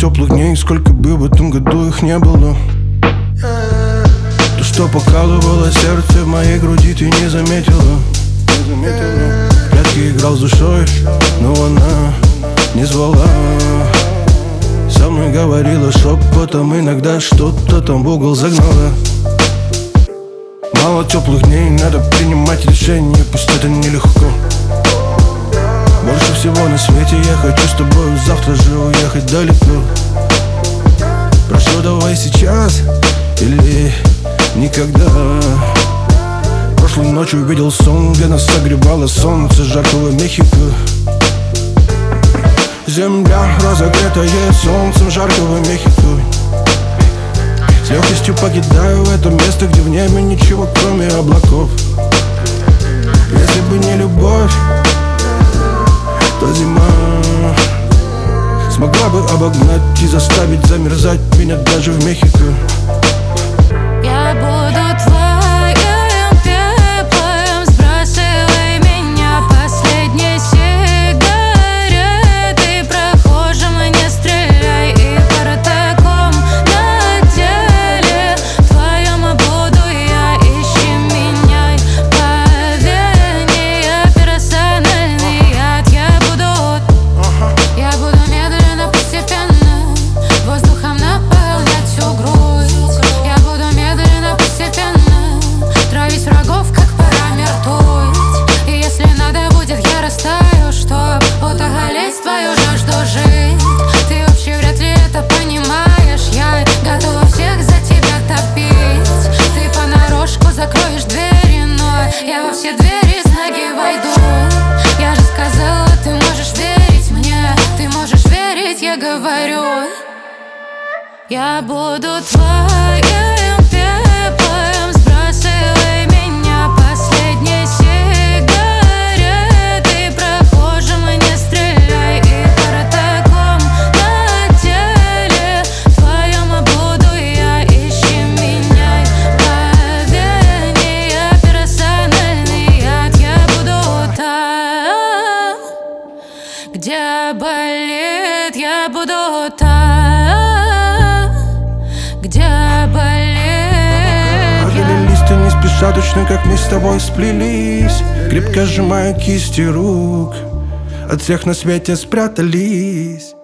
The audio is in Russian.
теплых дней, сколько бы в этом году их не было. То, что покалывало сердце в моей груди, ты не заметила. В прятки играл с душой, но она не звала. Со мной говорила шепотом, иногда что-то там в угол загнала. Мало теплых дней, надо принимать решения, пусть это нелегко. Больше всего на свете я хочу с тобой завтра же уехать далеко. Прошу, давай сейчас или никогда. Прошлой ночью увидел сон, где нас согревало солнце жаркого Мехико. Земля, разогретая солнцем жаркого Мехико. С легкостью покидаю это место, где в небе ничего кроме облаков. Если бы не любовь, то зима смогла бы обогнать и заставить замерзать меня даже в Мехико. Я буду твоим пеплом, сбрасывай меня последней сигаретой. Прохожим не стреляй и протоком на теле твоем буду я, ищи меня. Поверь, не я персональный яд. Я буду медленно, постепенно воздухом наполнять всю грудь. Я буду медленно, постепенно травить врагов, как пора мертвить. И если надо будет, я растаю, чтоб утолить твою жажду жить. Ты вообще вряд ли это понимаешь. Я готова всех за тебя топить. Ты понарошку закроешь двери, но я во все двери с ноги войду. Я же сказала, ты можешь верить мне, ты можешь верить, я говорю. Я буду твоим пеплом, сбрасывай меня последней сигаретой. Прохожим не стреляй и протоком на теле твоем буду я, ищи меня. Поверь, не я персональный яд. Я буду там, где болит, я буду там, где болит. Падали листья не спеша, точно как мы с тобой сплелись. Крепко сжимая кисти рук, от всех на свете спрятались.